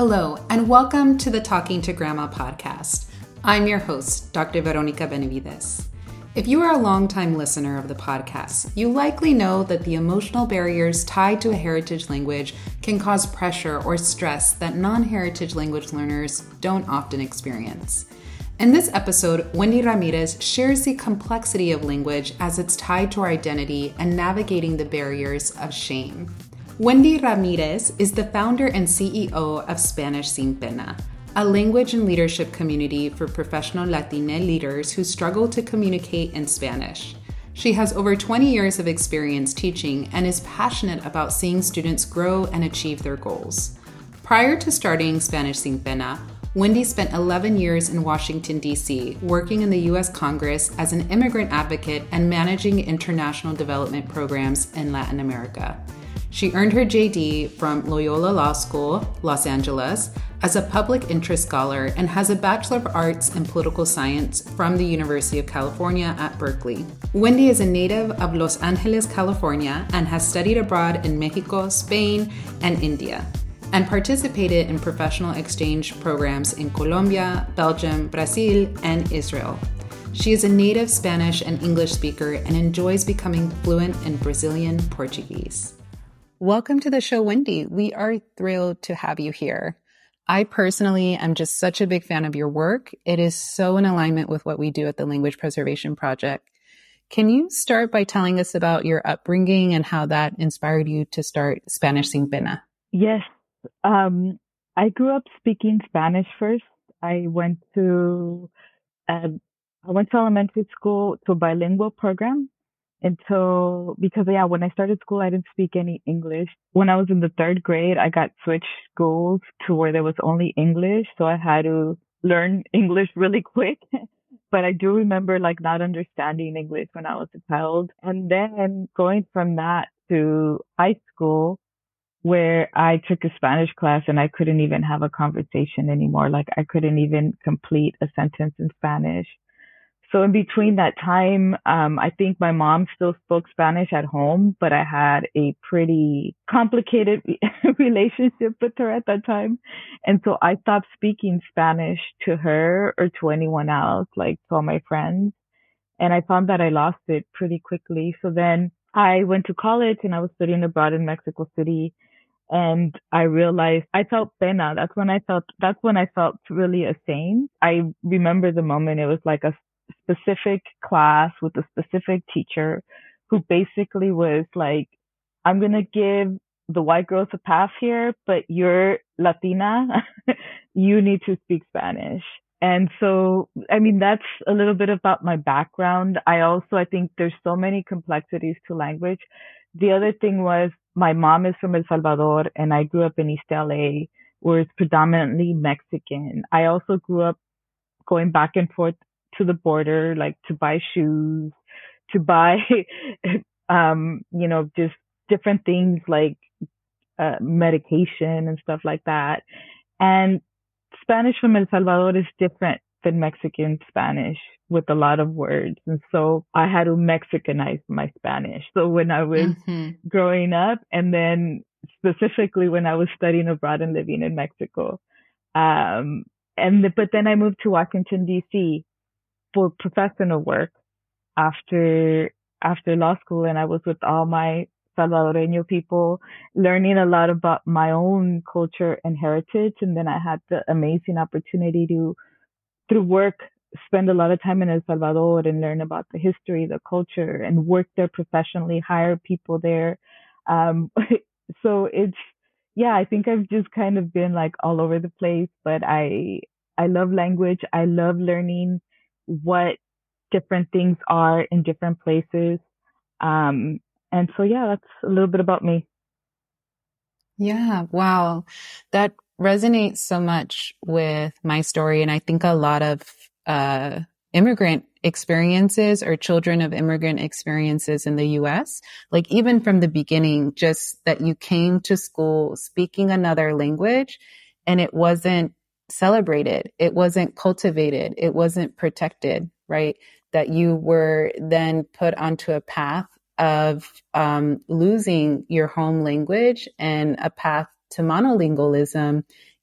Hello, and welcome to the Talking to Grandma podcast. I'm your host, Dr. Veronica Benavides. If you are a longtime listener of the podcast, you likely know that the emotional barriers tied to a heritage language can cause pressure or stress that non-heritage language learners don't often experience. In this episode, Wendy Ramirez shares the complexity of language as it's tied to our identity and navigating the barriers of shame. Wendy Ramirez is the founder and CEO of Spanish Sin Pena, a language and leadership community for professional Latina leaders who struggle to communicate in Spanish. She has over 20 years of experience teaching and is passionate about seeing students grow and achieve their goals. Prior to starting Spanish Sin Pena, Wendy spent 11 years in Washington, D.C., working in the U.S. Congress as an immigrant advocate and managing international development programs in Latin America. She earned her JD from Loyola Law School, Los Angeles, as a public interest scholar and has a Bachelor of Arts in Political Science from the University of California at Berkeley. Wendy is a native of Los Angeles, California, and has studied abroad in Mexico, Spain, and India, and participated in professional exchange programs in Colombia, Belgium, Brazil, and Israel. She is a native Spanish and English speaker and enjoys becoming fluent in Brazilian Portuguese. Welcome to the show, Wendy. We are thrilled to have you here. I personally am just such a big fan of your work. It is so in alignment with what we do at the Language Preservation Project. Can you start by telling us about your upbringing and how that inspired you to start Spanish Sin Pena? Yes. I grew up speaking Spanish first. I went to elementary school to a bilingual program because when I started school, I didn't speak any English. When I was in the third grade, I got switched schools to where there was only English. So I had to learn English really quick. But I do remember not understanding English when I was a child. And then going from that to high school, where I took a Spanish class and I couldn't even have a conversation anymore. I couldn't even complete a sentence in Spanish. So in between that time, I think my mom still spoke Spanish at home, but I had a pretty complicated relationship with her at that time. And so I stopped speaking Spanish to her or to anyone else, to all my friends. And I found that I lost it pretty quickly. So then I went to college and I was studying abroad in Mexico City. And I realized I felt pena. That's when I felt really ashamed. I remember the moment. It was a specific class with a specific teacher who basically was I'm going to give the white girls a pass here, but you're Latina. You need to speak Spanish. And so, that's a little bit about my background. I think there's so many complexities to language. The other thing was my mom is from El Salvador and I grew up in East LA where it's predominantly Mexican. I also grew up going back and forth to the border, to buy shoes, to buy, just different things medication and stuff like that. And Spanish from El Salvador is different than Mexican Spanish with a lot of words. And so I had to Mexicanize my Spanish. So when I was growing up and then specifically when I was studying abroad and living in Mexico, but then I moved to Washington, D.C. for professional work after law school. And I was with all my Salvadoreño people, learning a lot about my own culture and heritage. And then I had the amazing opportunity to, through work, spend a lot of time in El Salvador and learn about the history, the culture, and work there professionally, hire people there. So I think I've just kind of been all over the place, but I love language. I love learning what different things are in different places. And so, that's a little bit about me. Yeah. Wow. That resonates so much with my story. And I think a lot of immigrant experiences or children of immigrant experiences in the US, even from the beginning, just that you came to school speaking another language and it wasn't celebrated. It wasn't cultivated. It wasn't protected, right? That you were then put onto a path of losing your home language and a path to monolingualism,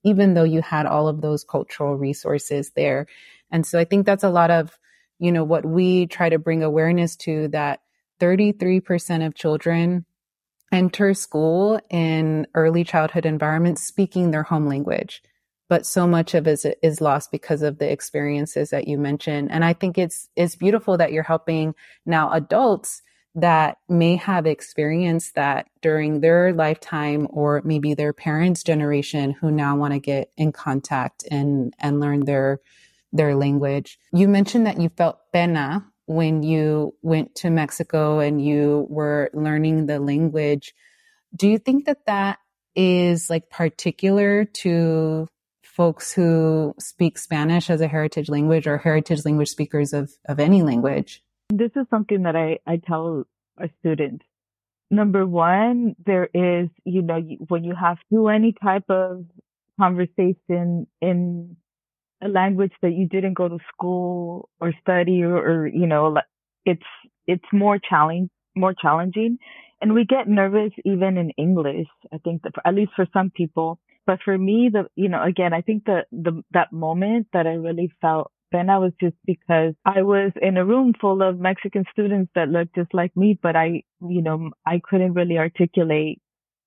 even though you had all of those cultural resources there. And so I think that's a lot of, what we try to bring awareness to, that 33% of children enter school in early childhood environments speaking their home language. But so much of it is lost because of the experiences that you mentioned. And I think it's beautiful that you're helping now adults that may have experienced that during their lifetime, or maybe their parents' generation, who now want to get in contact and learn their language. You mentioned that you felt pena when you went to Mexico and you were learning the language. Do you think that is like particular to folks who speak Spanish as a heritage language, or heritage language speakers of any language? This is something that I tell our students. Number one, there is, when you have to do any type of conversation in a language that you didn't go to school or study, or it's more challenging. And we get nervous even in English. I think that, at least for some people. But for me, again, I think that moment that I really felt pena was just because I was in a room full of Mexican students that looked just like me, but I couldn't really articulate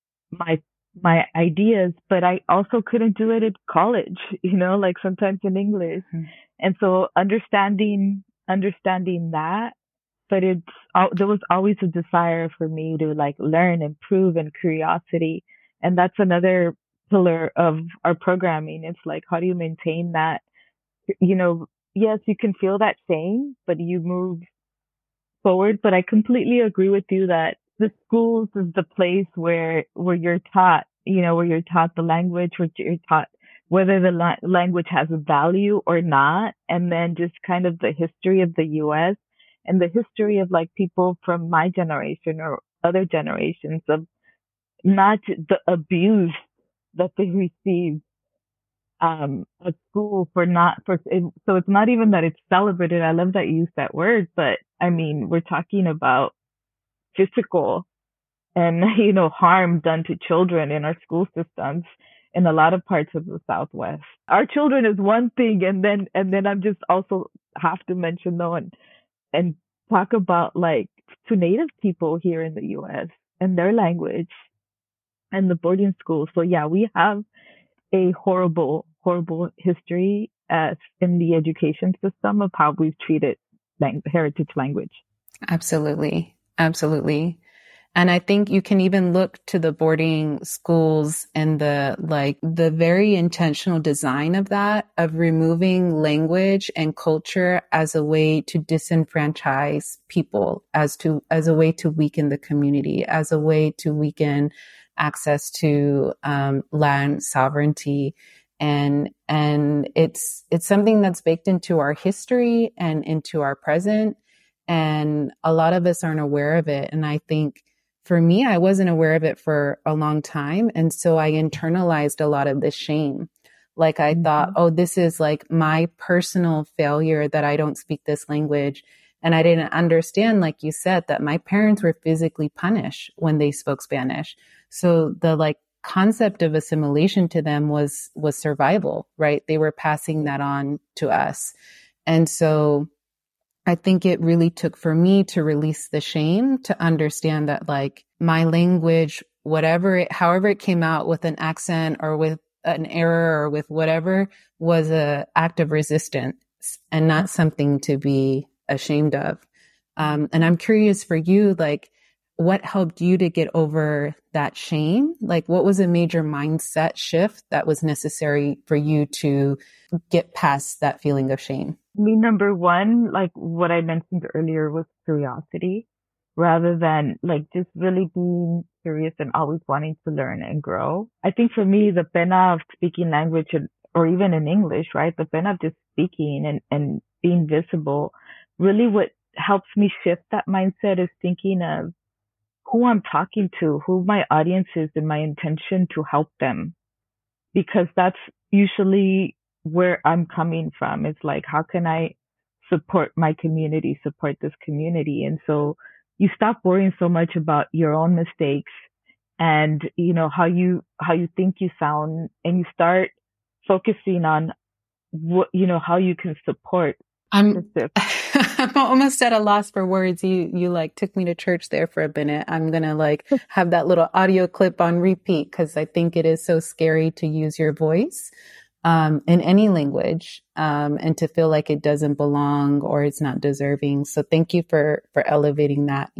my ideas, but I also couldn't do it at college, like sometimes in English. Mm-hmm. And so understanding that, but there was always a desire for me to like learn, improve, and curiosity. And that's another pillar of our programming. It's like, how do you maintain that? Yes, you can feel that shame, but you move forward. But I completely agree with you that the schools is the place where you're taught, where you're taught the language, where you're taught whether the language has a value or not. And then just kind of the history of the U.S. and the history of like people from my generation or other generations, of not the abuse that they received at school so it's not even that it's celebrated. I love that you used that word, but I mean, we're talking about physical and, harm done to children in our school systems in a lot of parts of the Southwest. Our children is one thing. And then I'm just also have to mention though, and talk about like to Native people here in the U.S. and their language and the boarding schools. So yeah, we have a horrible history in the education system of how we've treated heritage language. Absolutely. Absolutely. And I think you can even look to the boarding schools and the very intentional design of that, of removing language and culture as a way to disenfranchise people, as a way to weaken the community, as a way to weaken access to land sovereignty. And it's something that's baked into our history and into our present. And a lot of us aren't aware of it. And I think for me, I wasn't aware of it for a long time. And so I internalized a lot of this shame. Like I thought, oh, this is like my personal failure that I don't speak this language. And I didn't understand, like you said, that my parents were physically punished when they spoke Spanish. So the concept of assimilation to them was survival, right? They were passing that on to us. And so I think it really took for me to release the shame, to understand that like my language, however it came out with an accent or with an error or with whatever, was an act of resistance and not something to be ashamed of. And I'm curious for you, like, what helped you to get over that shame? Like, what was a major mindset shift that was necessary for you to get past that feeling of shame? Number one, like what I mentioned earlier, was curiosity, rather than like just really being curious and always wanting to learn and grow. I think for me, the pena of speaking language, or even in English, right? The pena of just speaking and being visible, really what helps me shift that mindset is thinking of who I'm talking to, who my audience is, and my intention to help them. Because that's usually where I'm coming from. It's like, how can I support my community, support this community? And so you stop worrying so much about your own mistakes and, how you think you sound, and you start focusing on what, how you can support I'm the SIP. I'm almost at a loss for words. You like took me to church there for a minute. I'm gonna like have that little audio clip on repeat because I think it is so scary to use your voice in any language and to feel like it doesn't belong or it's not deserving. So thank you for elevating that,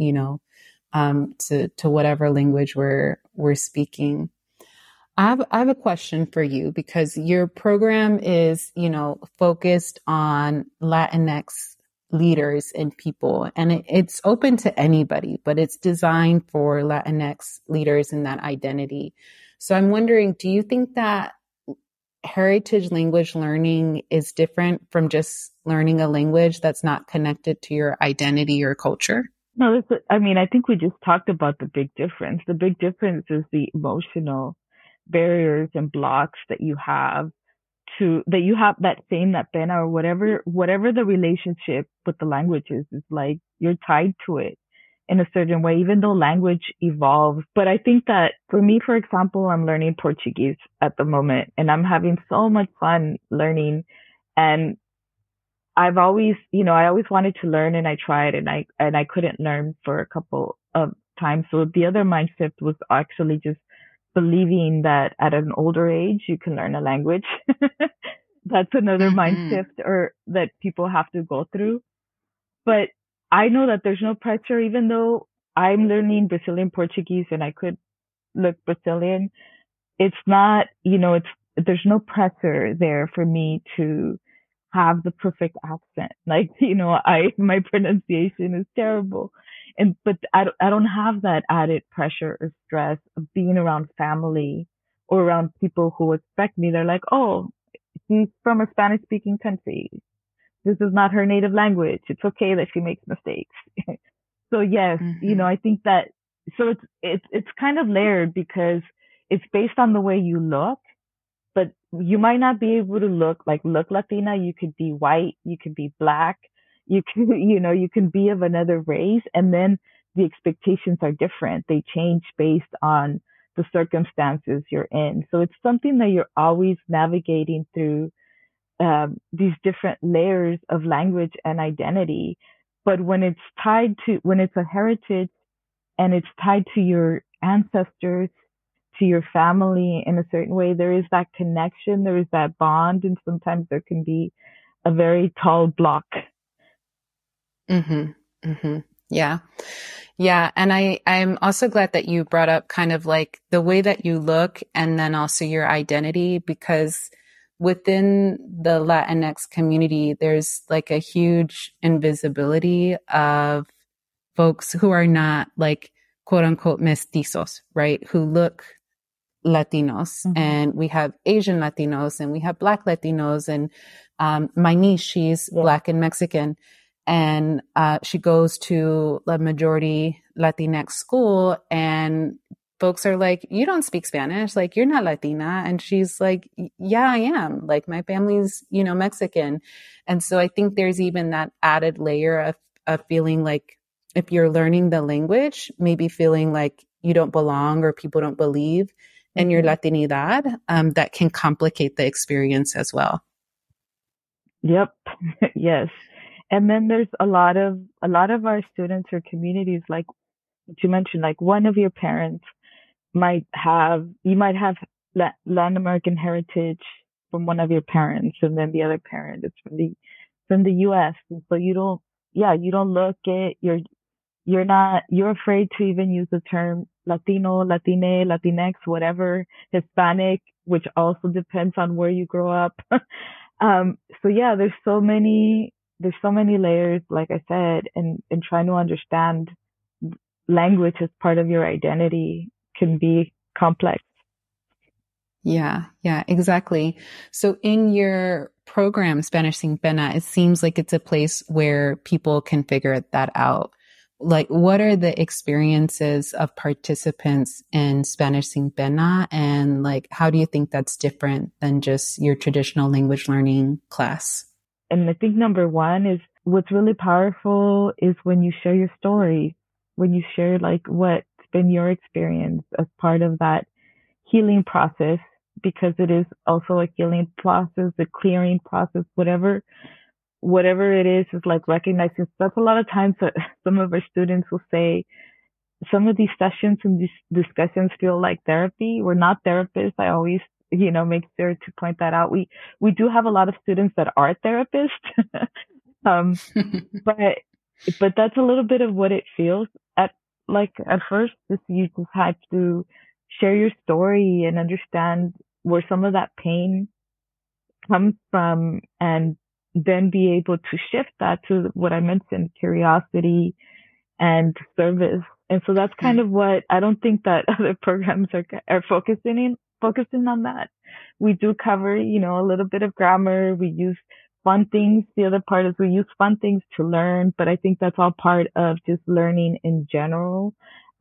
to whatever language we're speaking. I have a question for you because your program is, focused on Latinx leaders and people, and it's open to anybody, but it's designed for Latinx leaders and that identity. So I'm wondering, do you think that heritage language learning is different from just learning a language that's not connected to your identity or culture? No, I think we just talked about the big difference. The big difference is the emotional barriers and blocks that you have that pena or whatever the relationship with the language is like you're tied to it in a certain way, even though language evolves. But I think that for me, for example, I'm learning Portuguese at the moment and I'm having so much fun learning. And I always wanted to learn and I tried and I couldn't learn for a couple of times. So the other mind shift was actually just believing that at an older age you can learn a language. That's another mind Mm-hmm. shift or that people have to go through. But I know that there's no pressure, even though I'm learning Brazilian Portuguese and I could look Brazilian. It's not, there's no pressure there for me to have the perfect accent. Like, my pronunciation is terrible. But I don't have that added pressure or stress of being around family or around people who expect me. They're like, oh, she's from a Spanish speaking country. This is not her native language. It's okay that she makes mistakes. So yes, Mm-hmm. I think that, so it's kind of layered because it's based on the way you look, but you might not be able to look Latina. You could be white, you could be black, you can, you can be of another race, and then the expectations are different. They change based on the circumstances you're in. So it's something that you're always navigating through these different layers of language and identity. But when it's a heritage and it's tied to your ancestors, to your family in a certain way, there is that connection, there is that bond, and sometimes there can be a very tall block. Mm-hmm. Mm-hmm. Yeah. Yeah. And I'm also glad that you brought up kind of like the way that you look and then also your identity, because within the Latinx community, there's like a huge invisibility of folks who are not like quote unquote mestizos, right? Who look Latinos. Mm-hmm. And we have Asian Latinos and we have Black Latinos. And my niece, she's Yeah. Black and Mexican. And she goes to a majority Latinx school, and folks are like, you don't speak Spanish, like you're not Latina. And she's like, yeah, I am. Like my family's, Mexican. And so I think there's even that added layer of feeling like if you're learning the language, maybe feeling like you don't belong or people don't believe in your Mm-hmm. Latinidad, that can complicate the experience as well. Yep. Yes. And then there's a lot of our students or communities, like what you mentioned, like one of your parents you might have Latin American heritage from one of your parents, and then the other parent is from the U.S. And so you don't look it. You're afraid to even use the term Latino, Latine, Latinx, whatever, Hispanic, which also depends on where you grow up. So yeah, there's so many layers, like I said, and trying to understand language as part of your identity can be complex. Yeah, yeah, exactly. So in your program, Spanish Sin Pena, it seems like it's a place where people can figure that out. Like, what are the experiences of participants in Spanish Sin Pena? And like, how do you think that's different than just your traditional language learning class? And I think number one is what's really powerful is when you share your story, when you share like what's been your experience as part of that healing process. because it is also a healing process, a clearing process, whatever it is like recognizing. That's a lot of times that some of our students will say, some of these sessions and these discussions feel like therapy. We're not therapists. I always, make sure to point that out. We do have a lot of students that are therapists. um, but, but that's a little bit of what it feels at first. You just have to share your story and understand where some of that pain comes from, and then be able to shift that to what I mentioned, curiosity and service. And so that's kind of what I don't think that other programs are focusing on that. We do cover, a little bit of grammar. We use fun things. The other part is we use fun things to learn, but I think that's all part of just learning in general.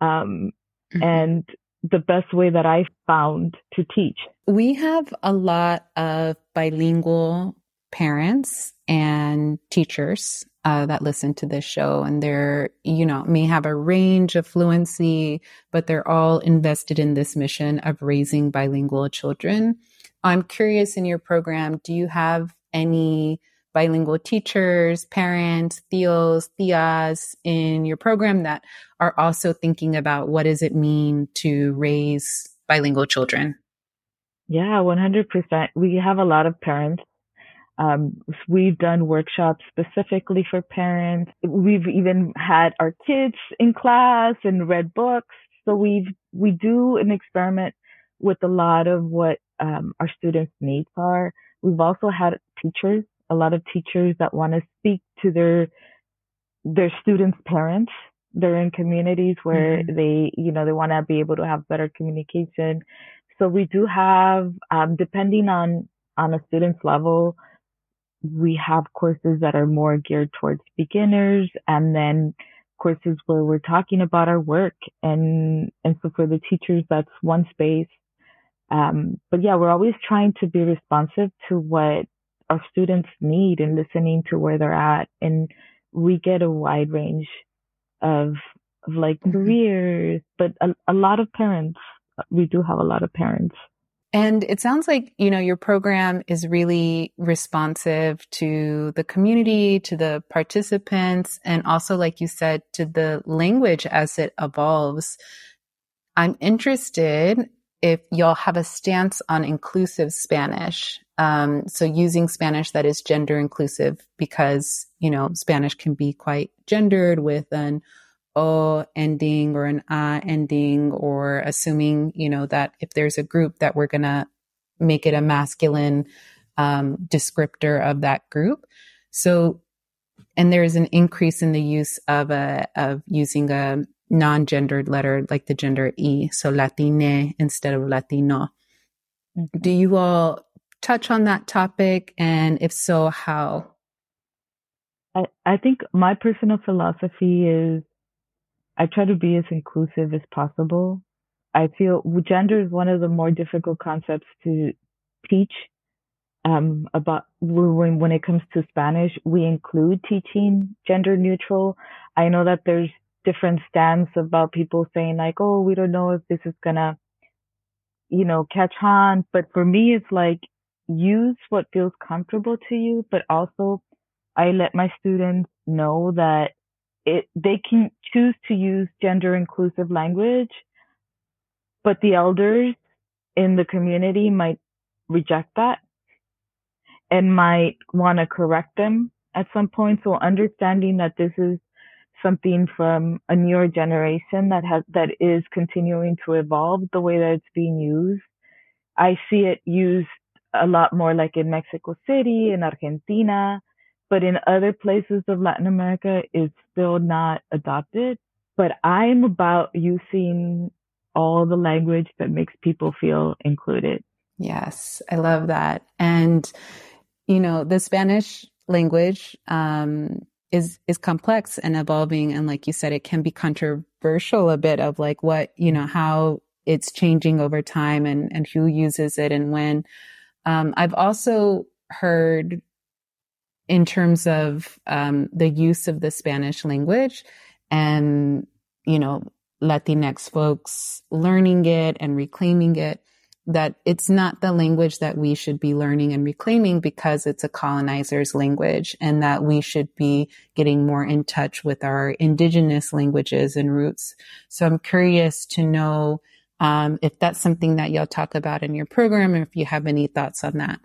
And the best way that I found to teach. We have a lot of bilingual parents and teachers that listen to this show, and they're, may have a range of fluency, but they're all invested in this mission of raising bilingual children. I'm curious, in your program, do you have any bilingual teachers, parents, tíos, tías in your program that are also thinking about what does it mean to raise bilingual children? Yeah, 100%. We have a lot of parents. We've done workshops specifically for parents. We've even had our kids in class and read books. So we do an experiment with a lot of what our students' needs are. We've also had a lot of teachers that want to speak to their students' parents. They're in communities where they want to be able to have better communication. So we do have, depending on a student's level, we have courses that are more geared towards beginners, and then courses where we're talking about our work. And so for the teachers, that's one space. But yeah, we're always trying to be responsive to what our students need and listening to where they're at. And we get a wide range of careers, but a lot of parents. We do have a lot of parents. And it sounds like, your program is really responsive to the community, to the participants, and also, like you said, to the language as it evolves. I'm interested if y'all have a stance on inclusive Spanish. So using Spanish that is gender inclusive, because, Spanish can be quite gendered with an O ending or an A ending, or assuming, that if there's a group that we're going to make it a masculine descriptor of that group. So, and there's an increase in the use of using a non-gendered letter like the gender E, so Latine instead of Latino. Do you all touch on that topic? And if so, how? I think my personal philosophy is I try to be as inclusive as possible. I feel gender is one of the more difficult concepts to teach. About when it comes to Spanish, we include teaching gender neutral. I know that there's different stands about people saying like, oh, we don't know if this is gonna, catch on. But for me, it's like, use what feels comfortable to you, but also I let my students know that they can choose to use gender inclusive language, but the elders in the community might reject that and might want to correct them at some point. So understanding that this is something from a newer generation that is continuing to evolve the way that it's being used. I see it used a lot more like in Mexico City, in Argentina, but in other places of Latin America, it's still not adopted. But I'm about using all the language that makes people feel included. Yes, I love that. And, the Spanish language is complex and evolving. And like you said, it can be controversial a bit of like what, how it's changing over time and who uses it and when. I've also heard in terms of the use of the Spanish language and, Latinx folks learning it and reclaiming it, that it's not the language that we should be learning and reclaiming because it's a colonizer's language, and that we should be getting more in touch with our indigenous languages and roots. So I'm curious to know if that's something that y'all talk about in your program, or if you have any thoughts on that.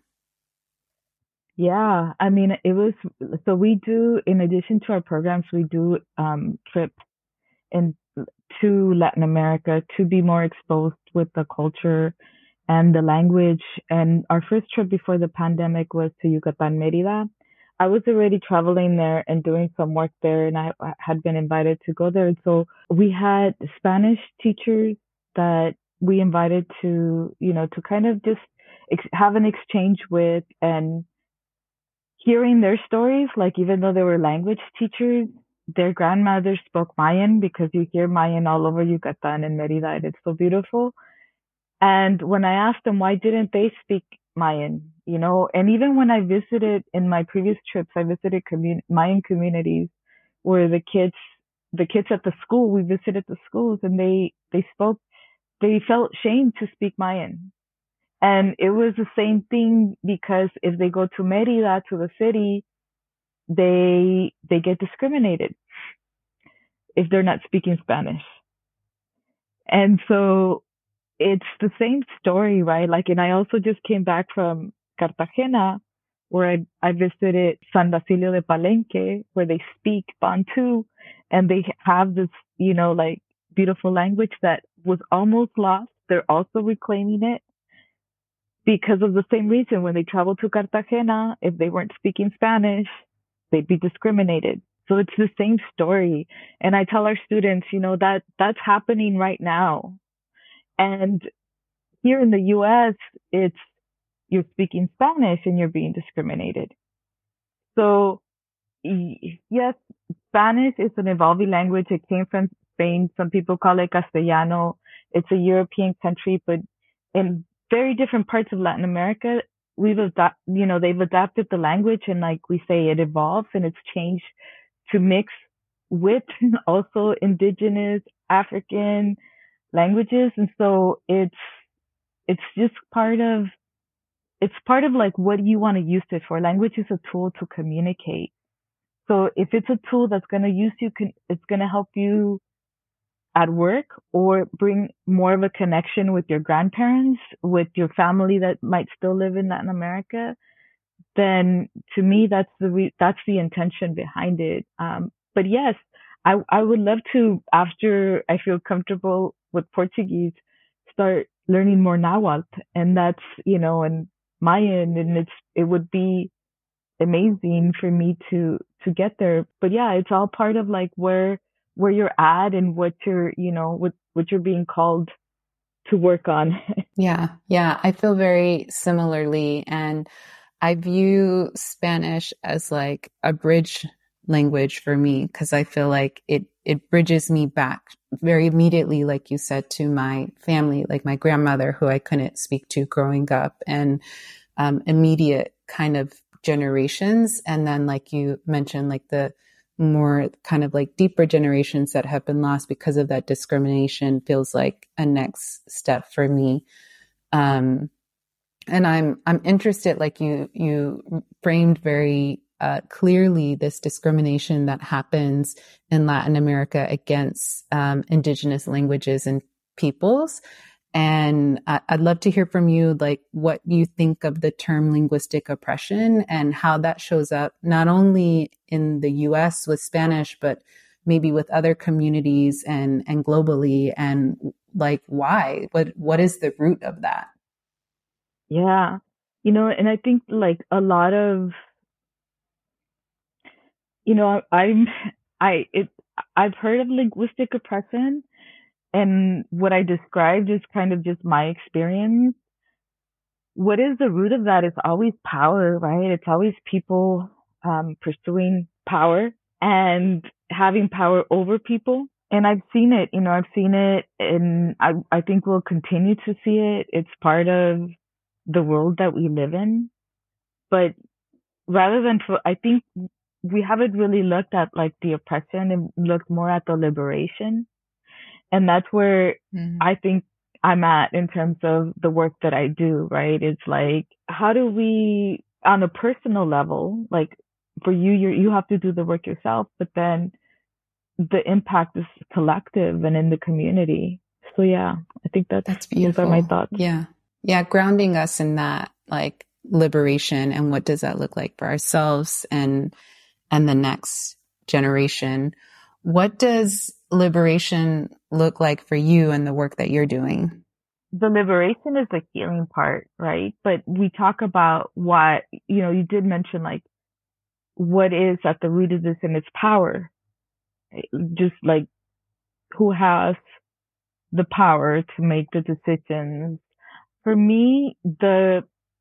Yeah, I mean, so we do, in addition to our programs, we do trips in to Latin America to be more exposed with the culture and the language. And our first trip before the pandemic was to Yucatan, Mérida. I was already traveling there and doing some work there, and I had been invited to go there. And so we had Spanish teachers that we invited to, to kind of just have an exchange with, and hearing their stories, like even though they were language teachers, their grandmothers spoke Mayan, because you hear Mayan all over Yucatan and Merida, and it's so beautiful. And when I asked them why didn't they speak Mayan, and even when I visited in my previous trips, I visited Mayan communities where the kids at the school, we visited the schools, and they felt shame to speak Mayan. And it was the same thing, because if they go to Merida, to the city, they get discriminated if they're not speaking Spanish. And so it's the same story, right? Like, and I also just came back from Cartagena, where I visited San Basilio de Palenque, where they speak Bantu, and they have this, like beautiful language that was almost lost. They're also reclaiming it because of the same reason. When they traveled to Cartagena, if they weren't speaking Spanish, they'd be discriminated. So it's the same story. And I tell our students, that's happening right now. And here in the US, it's you're speaking Spanish and you're being discriminated. So yes, Spanish is an evolving language. It came from Spain. Some people call it Castellano. It's a European country, but in very different parts of Latin America, they've adapted the language, and like we say, it evolves and it's changed to mix with also indigenous African languages. And so it's just part of like what you want to use it for. Language is a tool to communicate. So if it's a tool that's going to it's going to help you at work, or bring more of a connection with your grandparents, with your family that might still live in Latin America, then to me, that's the intention behind it. But yes, I would love to, after I feel comfortable with Portuguese, start learning more Nahuatl, and that's, and Mayan, and it would be amazing for me to get there. But yeah, it's all part of like where you're at and what what you're being called to work on. Yeah. I feel very similarly. And I view Spanish as like a bridge language for me, because I feel like it bridges me back very immediately, like you said, to my family, like my grandmother, who I couldn't speak to growing up, and immediate kind of generations. And then, like you mentioned, like the more kind of like deeper generations that have been lost because of that discrimination feels like a next step for me. And I'm interested, like you framed very clearly this discrimination that happens in Latin America against indigenous languages and peoples. And I'd love to hear from you, like what you think of the term linguistic oppression and how that shows up not only in the US with Spanish, but maybe with other communities and globally, and like why? What is the root of that? Yeah. And I think like a lot of, I've heard of linguistic oppression, and what I described is kind of just my experience. What is the root of that? It's always power, right? It's always people pursuing power and having power over people. And I've seen it, and I think we'll continue to see it. It's part of the world that we live in. But I think we haven't really looked at like the oppression and looked more at the liberation. And that's where I think I'm at in terms of the work that I do, right? It's like, how do we, on a personal level, like for you, you have to do the work yourself, but then the impact is collective and in the community. So yeah, I think That's those are my beautiful. thoughts. Yeah. Yeah. Grounding us in that, like, liberation, and what does that look like for ourselves and the next generation. What does liberation look like for you and the work that you're doing? The liberation is the healing part, right? But we talk about what, you did mention like what is at the root of this, and its power. Just like who has the power to make the decisions. For me, the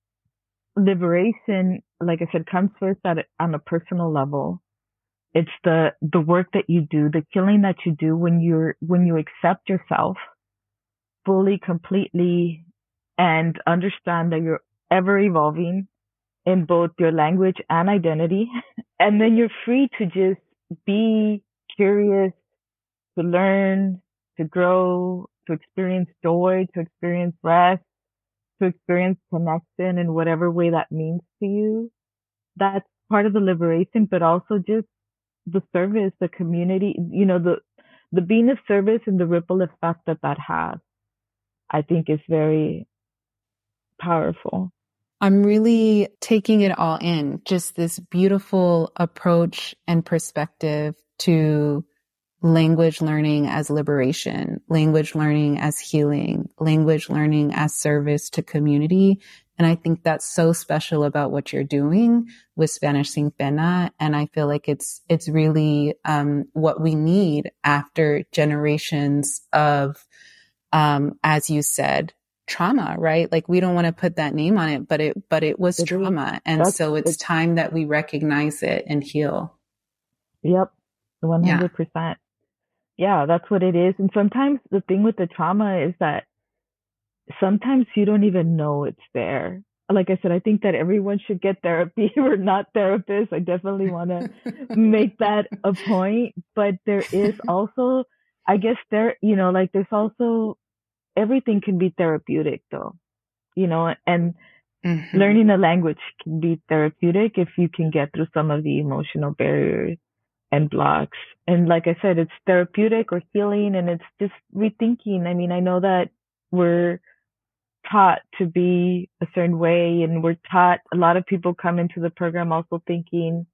liberation, like I said, comes first on a personal level. It's the work that you do, the healing that you do when you accept yourself fully, completely, and understand that you're ever evolving in both your language and identity. And then you're free to just be curious, to learn, to grow, to experience joy, to experience rest, to experience connection in whatever way that means to you. That's part of the liberation, but also just the service, the community, the being of service and the ripple effect that has, I think is very powerful. I'm really taking it all in, just this beautiful approach and perspective to language learning as liberation, language learning as healing, language learning as service to community. And I think that's so special about what you're doing with Spanish Sin Pena. And I feel like it's really what we need after generations of, as you said, trauma, right? Like, we don't want to put that name on it, but it was trauma. And so it's time that we recognize it and heal. Yep. 100%. Yeah, that's what it is. And sometimes the thing with the trauma is that sometimes you don't even know it's there. Like I said, I think that everyone should get therapy. We're not therapists. I definitely want to make that a point. But there is also, I guess there's also, everything can be therapeutic though, and learning a language can be therapeutic if you can get through some of the emotional barriers and blocks. And like I said, it's therapeutic or healing, and it's just rethinking. I mean, I know that we're taught to be a certain way, and we're taught, a lot of people come into the program also thinking,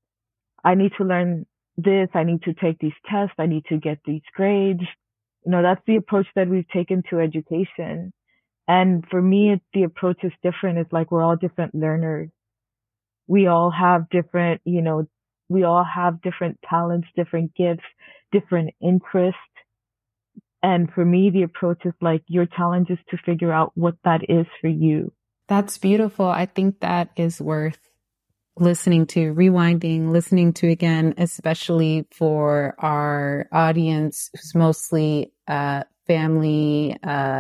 I need to learn this, I need to take these tests, I need to get these grades. That's the approach that we've taken to education. And for me, the approach is different. It's like we're all different learners. We all have different, we all have different talents, different gifts, different interests. And for me, the approach is like, your challenge is to figure out what that is for you. That's beautiful. I think that is worth listening to, rewinding, listening to again, especially for our audience who's mostly family,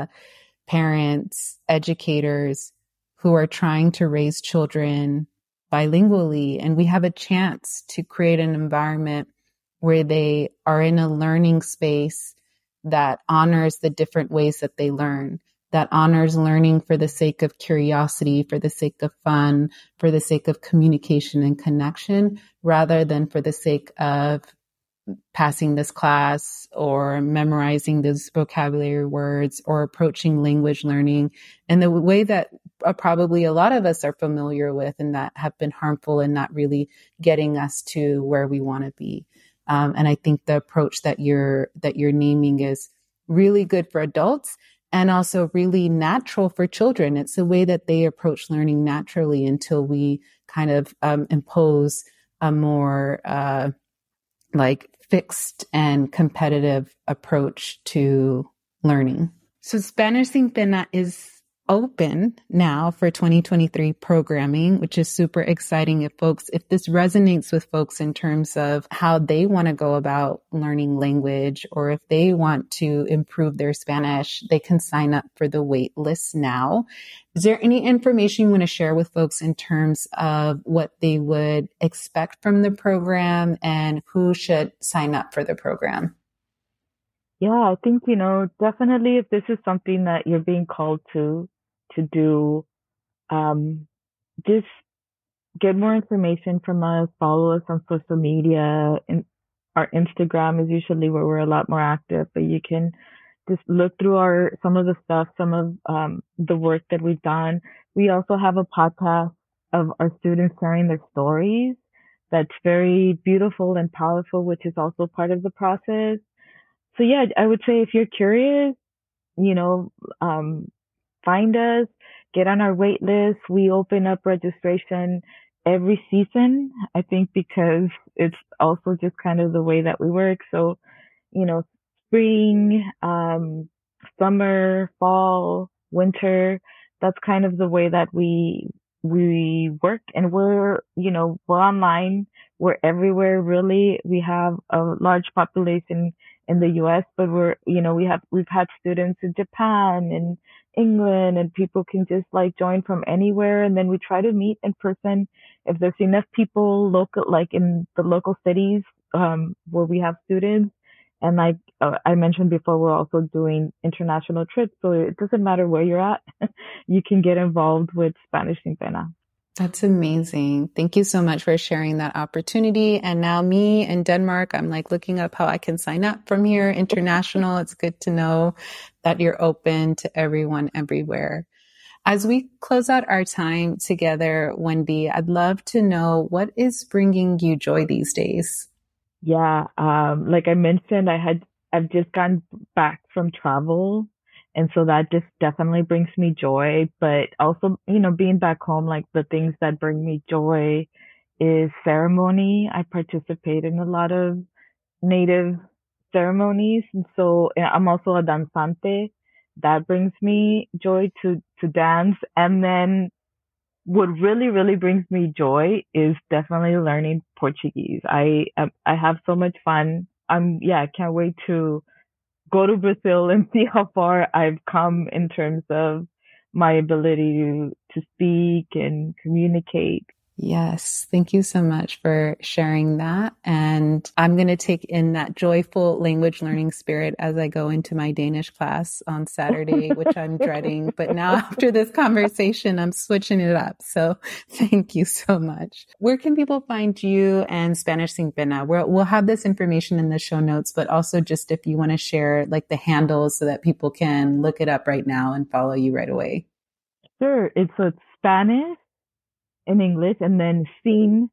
parents, educators who are trying to raise children bilingually. And we have a chance to create an environment where they are in a learning space that honors the different ways that they learn, that honors learning for the sake of curiosity, for the sake of fun, for the sake of communication and connection, rather than for the sake of passing this class or memorizing these vocabulary words or approaching language learning in the way that probably a lot of us are familiar with and that have been harmful and not really getting us to where we want to be. And I think the approach that you're naming is really good for adults and also really natural for children. It's the way that they approach learning naturally until we kind of impose a more fixed and competitive approach to learning. So Spanish Sin Pena is open now for 2023 programming, which is super exciting. If this resonates with folks in terms of how they want to go about learning language, or if they want to improve their Spanish, they can sign up for the wait list now. Is there any information you want to share with folks in terms of what they would expect from the program and who should sign up for the program? Yeah, I think, definitely if this is something that you're being called to do, um, just get more information from us, follow us on social media. And our Instagram is usually where we're a lot more active, but you can just look through some of the stuff, some of the work that we've done. We also have a podcast of our students sharing their stories. That's very beautiful and powerful, which is also part of the process. So yeah, I would say if you're curious, you know, um, find us, get on our wait list. We open up registration every season, I think, because it's also just kind of the way that we work. So, you know, spring, summer, fall, winter, that's kind of the way that we work, and we're online. We're everywhere really. We have a large population in the US, but we've had students in Japan and England, and people can just like join from anywhere. And then we try to meet in person if there's enough people local, like in the local cities, where we have students. And like I mentioned before, we're also doing international trips. So it doesn't matter where you're at. You can get involved with Spanish Sin Pena. That's amazing. Thank you so much for sharing that opportunity. And now me in Denmark, I'm like looking up how I can sign up from here international. It's good to know that you're open to everyone everywhere. As we close out our time together, Wendy, I'd love to know what is bringing you joy these days? Yeah, like I mentioned, I've just gotten back from travel, and so that just definitely brings me joy. But also, being back home, like the things that bring me joy is ceremony. I participate in a lot of native ceremonies, and so I'm also a danzante. That brings me joy to dance. And then what really, really brings me joy is definitely learning Portuguese. I have so much fun. I can't wait to go to Brazil and see how far I've come in terms of my ability to speak and communicate. Yes, thank you so much for sharing that. And I'm going to take in that joyful language learning spirit as I go into my Danish class on Saturday, which I'm dreading. But now after this conversation, I'm switching it up. So thank you so much. Where can people find you and Spanish Sin Pena? We'll have this information in the show notes, but also just if you want to share like the handles so that people can look it up right now and follow you right away. Sure. It's a Spanish in English, and then Sin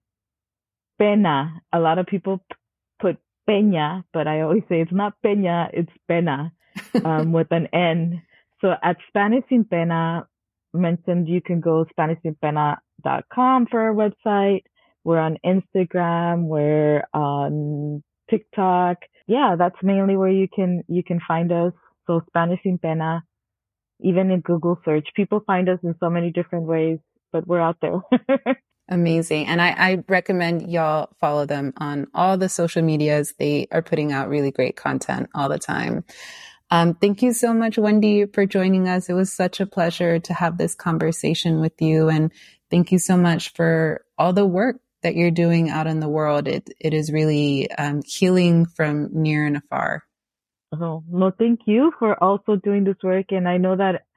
Pena. A lot of people put Peña, but I always say it's not Peña, it's Pena, with an N. So at Spanish Sin Pena, mentioned you can go SpanishSinPena.com for our website. We're on Instagram. We're on TikTok. Yeah, that's mainly where you can find us. So Spanish Sin Pena, even in Google search, people find us in so many different ways, but we're out there. Amazing. And I recommend y'all follow them on all the social medias. They are putting out really great content all the time. Thank you so much, Wendy, for joining us. It was such a pleasure to have this conversation with you. And thank you so much for all the work that you're doing out in the world. It is really healing from near and afar. Oh, no, thank you for also doing this work. And I know that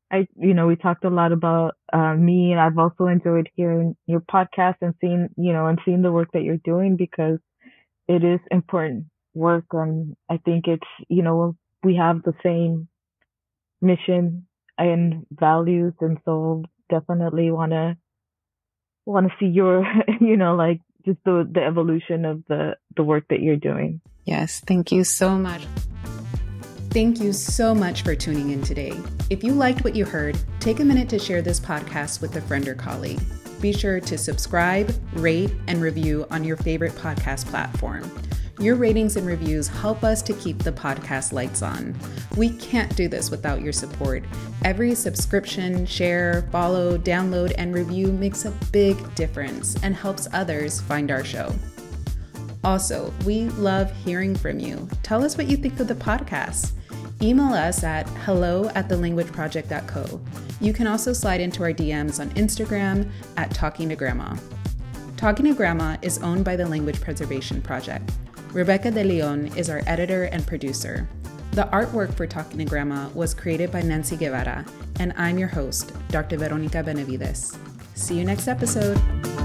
we talked a lot about me, and I've also enjoyed hearing your podcast and seeing the work that you're doing, because it is important work. And I think we have the same mission and values. And so definitely want to see your, like just the evolution of the work that you're doing. Yes. Thank you so much. Thank you so much for tuning in today. If you liked what you heard, take a minute to share this podcast with a friend or colleague. Be sure to subscribe, rate, and review on your favorite podcast platform. Your ratings and reviews help us to keep the podcast lights on. We can't do this without your support. Every subscription, share, follow, download, and review makes a big difference and helps others find our show. Also, we love hearing from you. Tell us what you think of the podcast. Email us at hello@thelanguageproject.co. You can also slide into our DMs on Instagram at Talking to Grandma. Talking to Grandma is owned by the Language Preservation Project. Rebecca De Leon is our editor and producer. The artwork for Talking to Grandma was created by Nancy Guevara, and I'm your host, Dr. Veronica Benavides. See you next episode.